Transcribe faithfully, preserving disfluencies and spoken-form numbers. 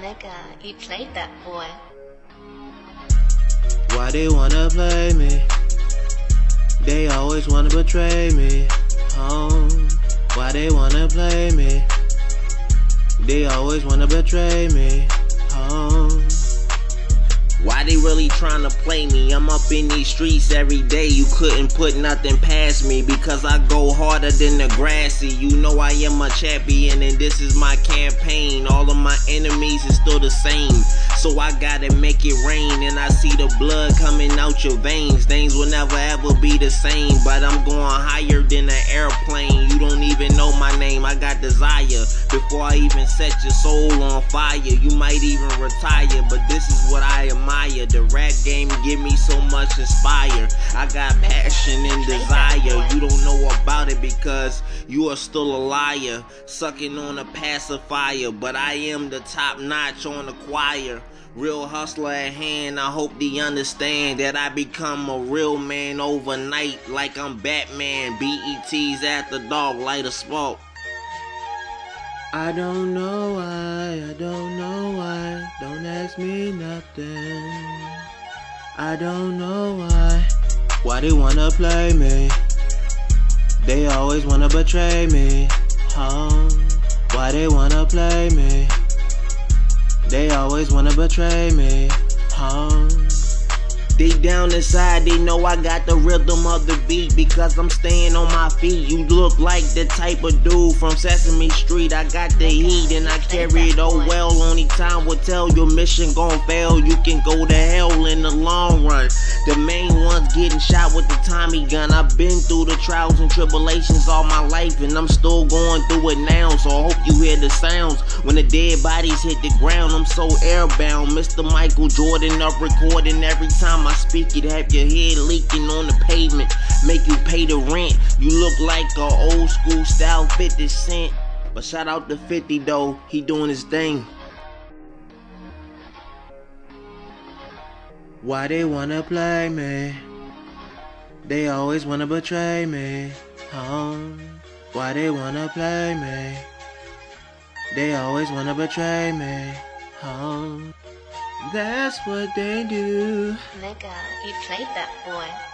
Nigga, you played that boy. Why they wanna play me? They always wanna betray me. Oh, why they wanna play me? They always wanna betray me. Oh, why they really tryna play me? I'm up in these streets every day. You couldn't put nothing past me because I go harder than the grassy. You know I am a champion and this is my campaign. All of my enemies is still the same, so I gotta make it rain. And I see the blood coming out your veins. Things will never ever be the same, but I'm going higher than an airplane. You don't even know my name. I got desire before I even set your soul on fire. You might even retire, but this is what I admire. The rap game give me so much inspire. I got passion and desire. You don't know about it because you are still a liar, sucking on a pacifier. But I am the top notch on the choir. Real hustler at hand. I hope they understand that I become a real man overnight, like I'm Batman. B E T's after dark, light a smoke. I don't know why, I don't know why, don't ask me nothing. I don't know why, why they wanna play me? They always wanna betray me. Oh, why they wanna play me? They always wanna betray me. Oh, deep down inside, they know I got the rhythm of the beat because I'm staying on my feet. You look like the type of dude from Sesame Street. I got the heat and I carry it oh well. Only time will tell, your mission gon' fail. You can go to hell in the long run. The main ones getting shot with the Tommy gun. I've been through the trials and tribulations all my life, and I'm still going through it now. So I hope you hear the sounds when the dead bodies hit the ground. I'm so airbound, Mister Michael Jordan up recording every time I speak it. Have your head leaking on the pavement, make you pay the rent. You look like a old school style fifty cent. But shout out to fifty though, he doing his thing. why they wanna play me? They always wanna betray me. Oh, why they wanna play me? They always wanna betray me. Oh, that's what they do. Nigga, you played that boy.